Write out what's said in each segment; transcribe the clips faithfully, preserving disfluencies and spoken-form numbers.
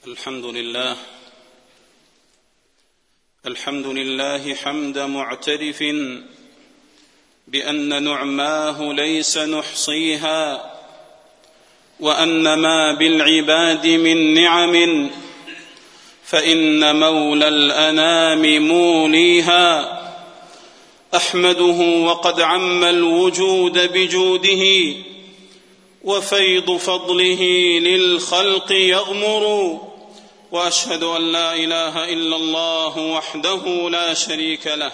الحمد لله الحمد لله حمد معترف بأن نعماه ليس نحصيها، وأن ما بالعباد من نعم فإن مولى الأنام موليها. أحمده وقد عم الوجود بجوده، وفيض فضله للخلق يغمر. وأشهد أن لا إله إلا الله وحده لا شريك له،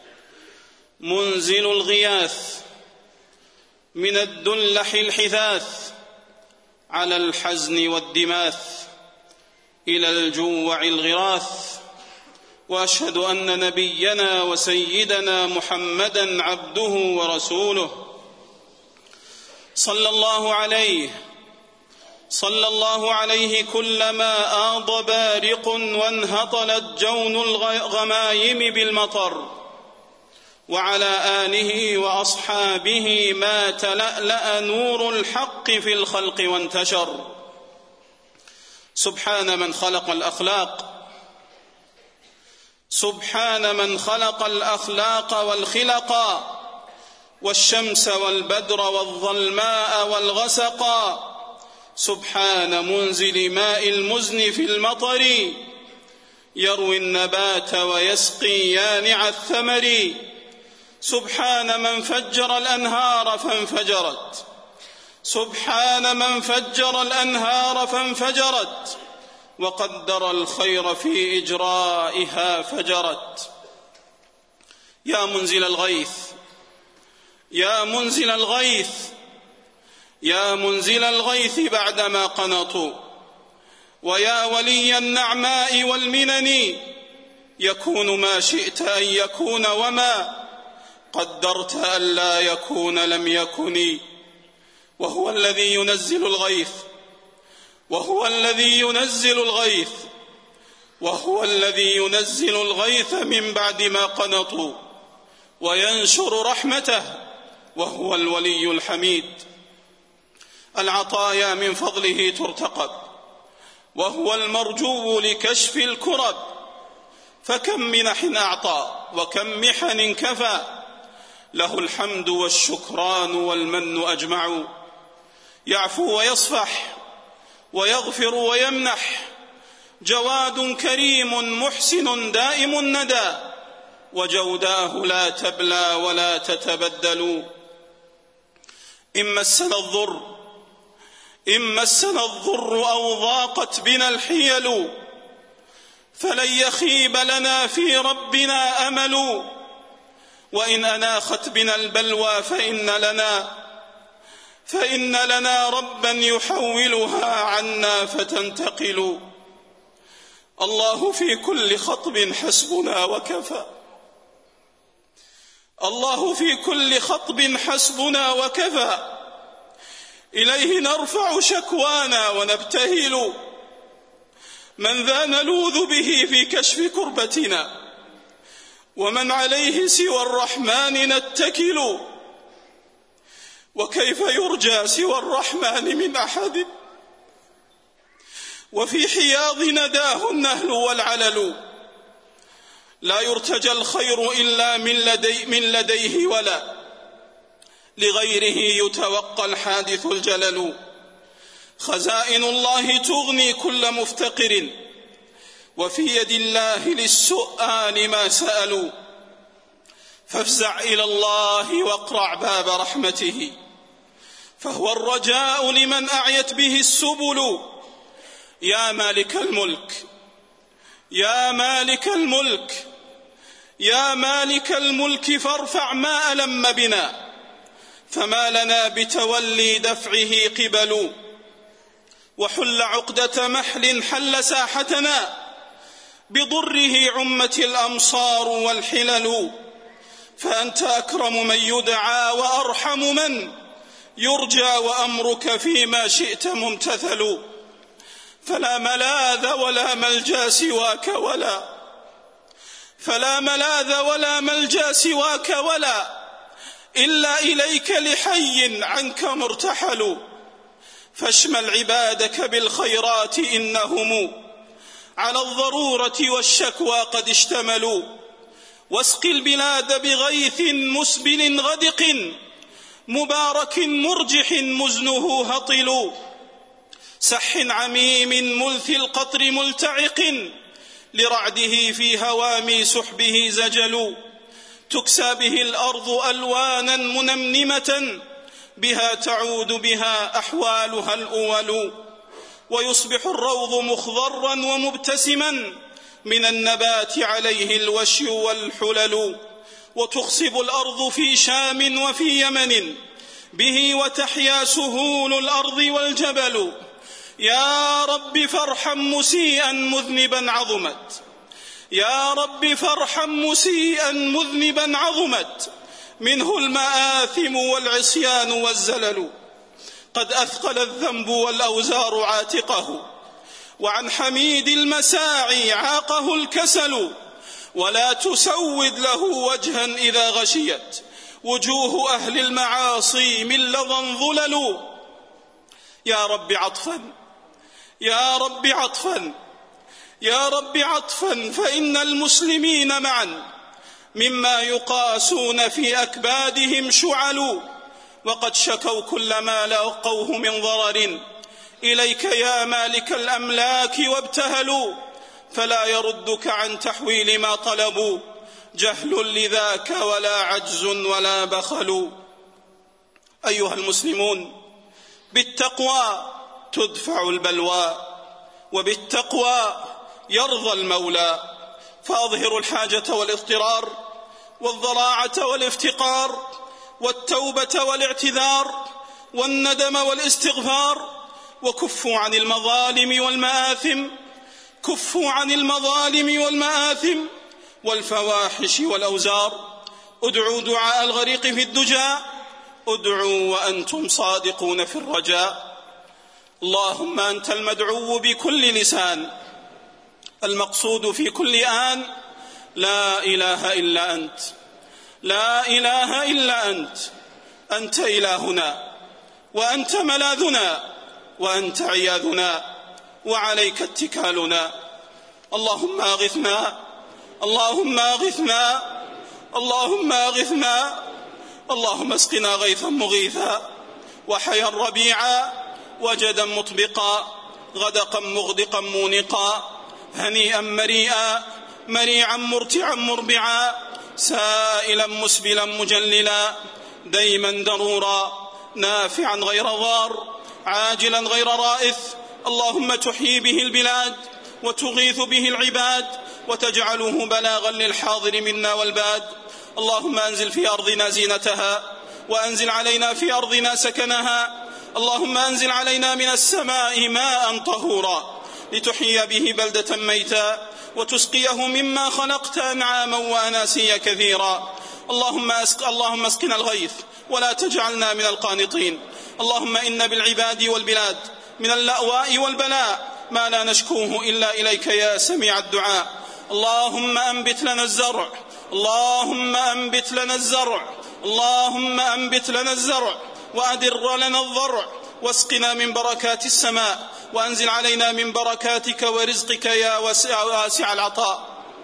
منزل الغياث من الدلح الحثاث على الحزن والدماث إلى الجوع الغراث. وأشهد أن نبينا وسيدنا محمدًا عبده ورسوله، صلى الله عليه صلى الله عليه كلما آض بارق وانهطلت جون الغمايم بالمطر، وعلى آله وأصحابه ما تلألأ نور الحق في الخلق وانتشر. سبحان من خلق الأخلاق سبحان من خلق الأخلاق والخلقا، والشمس والبدر والظلماء والغسقا. سبحان منزل ماء المزن في المطر، يروي النبات ويسقي يانع الثمر. سبحان من فجر الأنهار فانفجرت سبحان من فجر الأنهار فانفجرت وقدر الخير في إجرائها فجرت. يا منزل الغيث يا منزل الغيث يا منزل الغيث بعدما قنطوا، ويا ولي النعماء والمنن، يكون ما شئت أن يكون، وما قدرت ألا يكون لم يكن. وهو الذي ينزل الغيث وهو الذي ينزل الغيث وهو الذي ينزل الغيث من بعد ما قنطوا، وينشر رحمته، وهو الولي الحميد. العطايا من فضله ترتقب، وهو المرجو لكشف الكرب. فكم منح أعطى وكم محن كفى، له الحمد والشكران والمن أجمع. يعفو ويصفح ويغفر ويمنح، جواد كريم محسن دائم الندى، وجوداه لا تبلى ولا تتبدل. إن مسنا الضر إن مسنا الضر أو ضاقت بنا الحيل، فلن يخيب لنا في ربنا أمل. وإن أناخت بنا البلوى فإن لنا فإن لنا ربا يحولها عنا فتنتقل. الله في كل خطب حسبنا وكفى الله في كل خطب حسبنا وكفى. إليه نرفع شكوانا ونبتهل، من ذا نلوذ به في كشف كربتنا، ومن عليه سوى الرحمن نتكل. وكيف يرجى سوى الرحمن من أحد، وفي حياض نداه النهل والعلل. لا يرتجى الخير إلا من, لدي من لديه، ولا لغيره يتوقى الحادث الجلل. خزائن الله تغني كل مفتقر، وفي يد الله للسؤال ما سألوا. فافزع إلى الله واقرع باب رحمته، فهو الرجاء لمن أعيت به السبل. يا مالك الملك يا مالك الملك يا مالك الملك فارفع ما ألم بنا، فما لنا بتولي دفعه قبل. وحل عقدة محل حل ساحتنا، بضره عمت الأمصار والحلل. فأنت أكرم من يدعى وأرحم من يرجى، وأمرك فيما شئت ممتثل. فلا ملاذ ولا ملجا سواك ولا فلا ملاذ ولا ملجا سواك ولا إلا إليك لحي عنك مرتحل. فاشمل عبادك بالخيرات إنهم على الضرورة والشكوى قد اشتملوا. واسق البلاد بغيث مسبل غدق مبارك مرجح مزنه هطل، سح عميم ملث القطر ملتعق لرعده في هوامي سحبه زجل، تكسى به الأرض ألوانا منمنمة بها تعود بها أحوالها الأول، ويصبح الروض مخضرا ومبتسما من النبات عليه الوشي والحلل، وتخصب الأرض في شام وفي يمن به وتحيا سهول الأرض والجبل. يا رب فارحم مسيئا مذنبا عظمت، يا رب فارحم مسيئا مذنبا عظمت منه المآثم والعصيان والزلل. قد أثقل الذنب والأوزار عاتقه، وعن حميد المساعي عاقه الكسل، ولا تسود له وجها إذا غشيت وجوه أهل المعاصي من لظى ظلل. يا رب عطفا، يا رب عطفا، يا رب عطفا، فإن المسلمين معا مما يقاسون في أكبادهم شعل، وقد شكوا كل ما لقوه من ضرر إليك يا مالك الأملاك وابتهلوا، فلا يردك عن تحويل ما طلبوا جهل لذاك ولا عجز ولا بخل. أيها المسلمون، بالتقوى تدفع البلوى، وبالتقوى يرضى المولى، فأظهروا الحاجة والاضطرار والضراعة والافتقار والتوبة والاعتذار والندم والاستغفار، وكفوا عن المظالم والمآثم، كفوا عن المظالم والمآثم والفواحش والأوزار. ادعوا دعاء الغريق في الدجى، ادعوا وأنتم صادقون في الرجاء. اللهم أنت المدعو بكل لسان، المقصود في كل آن، لا إله إلا أنت، لا إله إلا أنت، أنت إلهنا وأنت ملاذنا وأنت عياذنا وعليك اتكالنا. اللهم أغثنا، اللهم أغثنا، اللهم أغثنا، اللهم اسقنا غيثا مغيثا، وحيا ربيعا، وجدا مطبقا، غدقا مغدقا مونقا، هنيئا مريئا، مريعا مرتعا مربعا، سائلا مسبلا مجللا، ديما درورا، نافعا غير ضار، عاجلا غير رائث. اللهم تحيي به البلاد وتغيث به العباد وتجعله بلاغا للحاضر منا والباد. اللهم أنزل في أرضنا زينتها، وأنزل علينا في أرضنا سكنها. اللهم أنزل علينا من السماء ماء طهورا لتحيي به بلدة ميتا وتسقيه مما خلقت أنعاما وأناسيا كثيرا. اللهم أسق اللهم اسقنا الغيث ولا تجعلنا من القانطين. اللهم إن بالعباد والبلاد من اللأواء والبلاء ما لا نشكوه إلا إليك يا سميع الدعاء. اللهم أنبت لنا الزرع، اللهم أنبت لنا الزرع، اللهم أنبت لنا الزرع، وأدر لنا الضرع، واسقنا من بركات السماء، وأنزل علينا من بركاتك ورزقك يا واسع العطاء.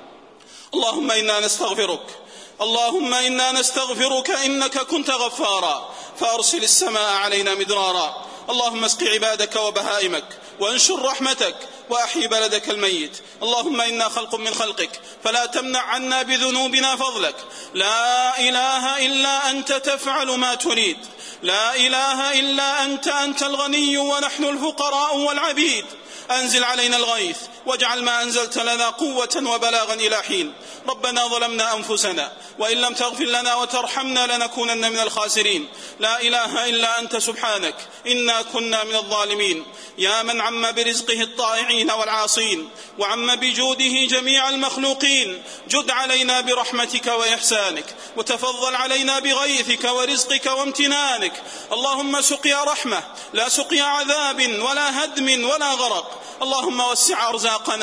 اللهم إنا نستغفرك، اللهم إنا نستغفرك إنك كنت غفارا، فأرسل السماء علينا مدرارا. اللهم اسق عبادك وبهائمك، وانشر رحمتك، وأحيي بلدك الميت. اللهم إنا خلق من خلقك، فلا تمنع عنا بذنوبنا فضلك. لا إله إلا أنت تفعل ما تريد، لا إله إلا أنت، أنت الغني ونحن الفقراء والعبيد. أنزل علينا الغيث، واجعل ما أنزلت لنا قوة وبلاغا إلى حين. ربنا ظلمنا أنفسنا، وإن لم تغفر لنا وترحمنا لنكونن من الخاسرين. لا إله إلا أنت سبحانك إنا كنا من الظالمين. يا من عم برزقه الطائعين والعاصين، وعم بجوده جميع المخلوقين، جد علينا برحمتك وإحسانك، وتفضل علينا بغيثك ورزقك وامتنانك. اللهم سقيا رحمة لا سقيا عذاب ولا هدم ولا غرق. اللهم وسع أرزاقنا،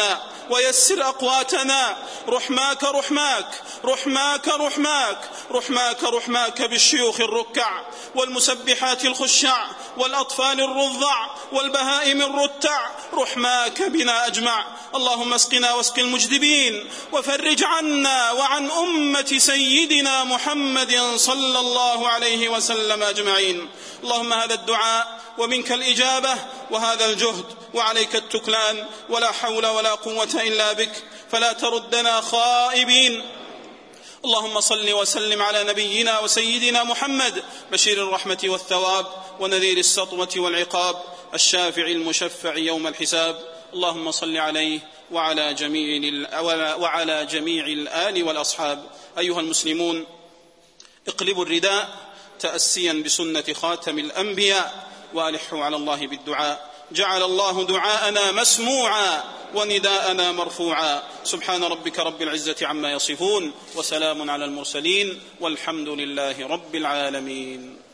ويسر أقواتنا. رحماك رحماك رحماك رحماك رحماك رحماك بالشيوخ الركع والمسبحات الخشع والأطفال الرضع والبهائم الرتع، رحماك بنا أجمع. اللهم اسقنا واسق المجدبين، وفرج عنا وعن أمة سيدنا محمد صلى الله عليه وسلم أجمعين. اللهم هذا الدعاء ومنك الإجابة وهذا الجهد وعليك التكلان، ولا حول ولا قوة إلا بك، فلا تردنا خائبين. اللهم صل وسلم على نبينا وسيدنا محمد بشير الرحمة والثواب ونذير السطوة والعقاب، الشافع المشفع يوم الحساب. اللهم صل عليه وعلى جميع وعلى جميع الآل والأصحاب. أيها المسلمون، اقلبوا الرداء تأسيا بسنة خاتم الأنبياء، وألحوا على الله بالدعاء. جعل الله دعاءنا مسموعا ونداءنا مرفوعا. سبحان ربك رب العزة عما يصفون، وسلام على المرسلين، والحمد لله رب العالمين.